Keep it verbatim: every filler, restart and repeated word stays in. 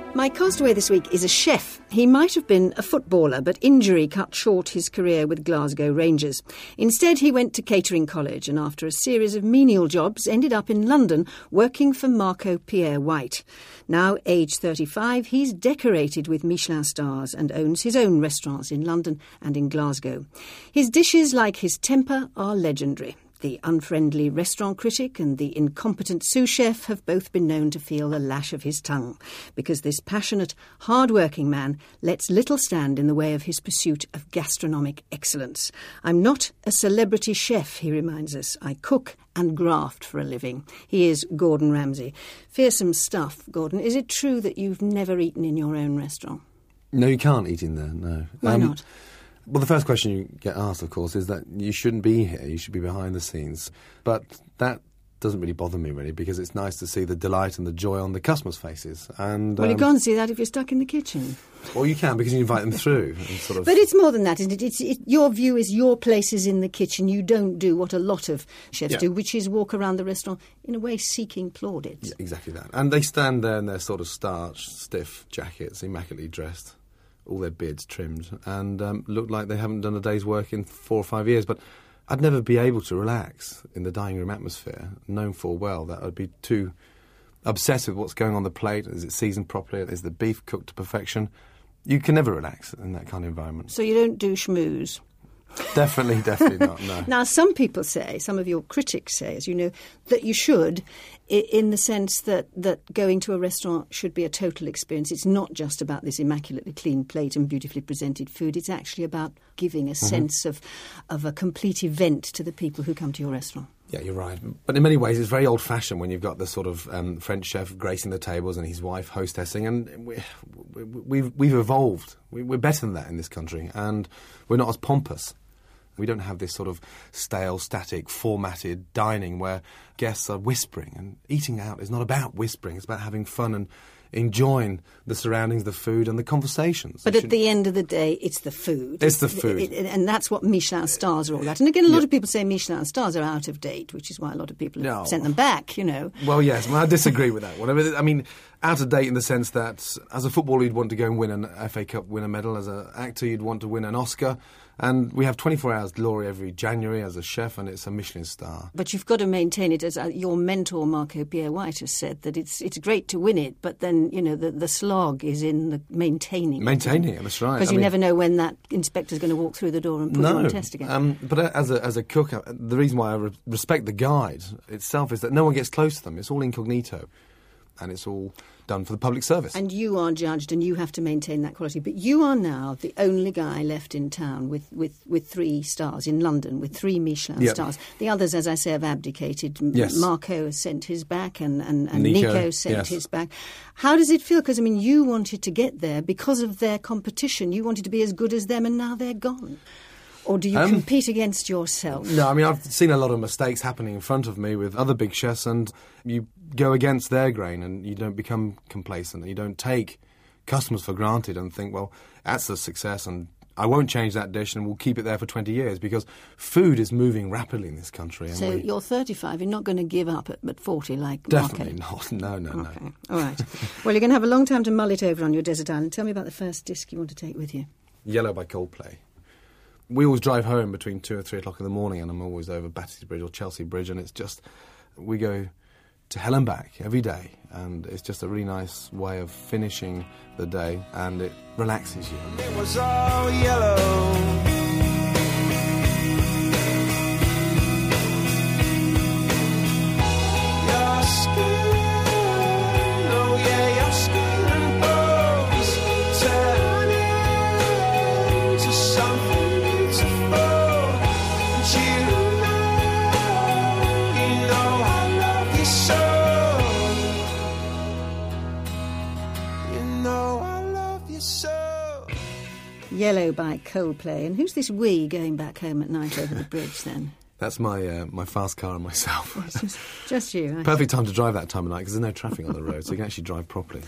My castaway this week is a chef. He might have been a footballer, but injury cut short his career with Glasgow Rangers. Instead, he went to catering college and after a series of menial jobs ended up in London working for Marco Pierre White. Now, aged thirty-five, he's decorated with Michelin stars and owns his own restaurants in London and in Glasgow. His dishes, like his temper, are legendary. The unfriendly restaurant critic and the incompetent sous chef have both been known to feel the lash of his tongue, because this passionate, hard-working man lets little stand in the way of his pursuit of gastronomic excellence. I'm not a celebrity chef, he reminds us. I cook and graft for a living. He is Gordon Ramsay. Fearsome stuff, Gordon. Is it true that you've never eaten in your own restaurant? No, you can't eat in there, no. Why um, not? Well, the first question you get asked, of course, is that you shouldn't be here, you should be behind the scenes. But that doesn't really bother me, really, because it's nice to see the delight and the joy on the customers' faces. And Well, um, you can't see that if you're stuck in the kitchen. Well, you can, because you invite them through. And sort of. But it's more than that, isn't it? It's, it? Your view is your place is in the kitchen. You don't do what a lot of chefs Yeah. do, which is walk around the restaurant, in a way, seeking plaudits. Yeah, exactly that. And they stand there in their sort of starched, stiff jackets, immaculately dressed, all their beards trimmed, and um, look like they haven't done a day's work in four or five years. But I'd never be able to relax in the dining room atmosphere, known full well that I'd be too obsessed with what's going on the plate. Is it seasoned properly? Is the beef cooked to perfection? You can never relax in that kind of environment. So you don't do schmooze? Definitely, definitely not, no. Now, some people say, some of your critics say, as you know, that you should, i- in the sense that, that going to a restaurant should be a total experience. It's not just about this immaculately clean plate and beautifully presented food. It's actually about giving a mm-hmm. sense of, of a complete event to the people who come to your restaurant. Yeah, you're right. But in many ways, it's very old-fashioned when you've got the sort of um, French chef gracing the tables and his wife hostessing. And we, we, we've, we've evolved. We, we're better than that in this country. And we're not as pompous. We don't have this sort of stale, static, formatted dining where guests are whispering. And eating out is not about whispering. It's about having fun and enjoying the surroundings, the food and the conversations. But You at should- the end of the day, it's the food. It's the food. It, it, and that's what Michelin stars are all about. And again, a lot Yeah. of people say Michelin stars are out of date, which is why a lot of people have No. sent them back, you know. Well, yes, well, I disagree with that one. I mean, I mean, out of date in the sense that as a footballer you'd want to go and win an F A Cup winner medal, as an actor you'd want to win an Oscar, and we have twenty-four hours glory every January as a chef, and it's a Michelin star. But you've got to maintain it, as uh, your mentor Marco Pierre White has said, that it's it's great to win it, but then, you know, the, the slog is in the maintaining. Maintaining it, that's right. Because I you mean, never know when that inspector's going to walk through the door and put no, you on test again. Um, but as a, as a cook, uh, the reason why I re- respect the guide itself is that no one gets close to them. It's all incognito, and it's all done for the public service. And you are judged and you have to maintain that quality. But you are now the only guy left in town with, with, with three stars in London, with three Michelin Yep. stars. The others, as I say, have abdicated. M- Yes. Marco has sent his back and, and, and Nico, Nico sent yes. his back. How does it feel? Because, I mean, you wanted to get there because of their competition. You wanted to be as good as them and now they're gone. Or do you Um, compete against yourself? No, I mean, I've seen a lot of mistakes happening in front of me with other big chefs, and you go against their grain and you don't become complacent. You don't take customers for granted and think, well, that's a success and I won't change that dish and we'll keep it there for twenty years, because food is moving rapidly in this country. And So we, you're thirty-five, you're not going to give up at, at forty like definitely Marco? not. No, no, Okay, no. all right. Well, you're going to have a long time to mull it over on your desert island. Tell me about the first disc you want to take with you. Yellow by Coldplay. We always drive home between two or three o'clock in the morning, and I'm always over Battersea Bridge or Chelsea Bridge, and it's just, we go to hell and back every day, and it's just a really nice way of finishing the day, and it relaxes you. It was all yellow. Your skin, oh yeah, your skin and bones turn into something beautiful. And you know, you know I love you so. You know I love you so. Yellow by Coldplay. And who's this we going back home at night over the bridge then? That's my uh, my fast car and myself. It's just, just you. I Perfect time to drive that time of night, because there's no traffic on the road, so you can actually drive properly.